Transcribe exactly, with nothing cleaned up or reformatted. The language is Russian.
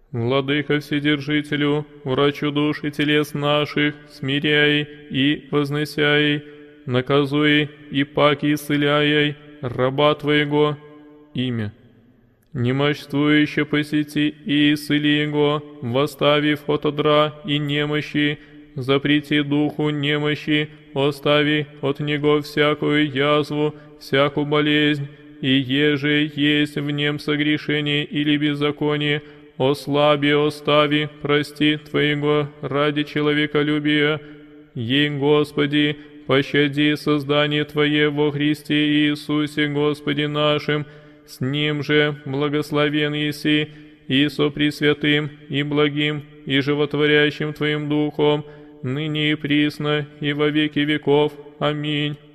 Владыка Вседержителю, врачу душ и телес наших, смиряй и возносяй, наказуй и паки исцеляй, раба Твоего, имя. Немощствующе посети и исцели его, восставив от одра и немощи, запрети духу немощи, остави от него всякую язву, всякую болезнь, и еже есть в нем согрешение или беззаконие, ослаби, остави, прости Твоего ради человеколюбия. Ей, Господи, пощади создание Твое во Христе Иисусе Господе нашим, с Ним же благословен еси, и со Пресвятым, и благим, и животворящим Твоим Духом, ныне и присно, и во веки веков. Аминь.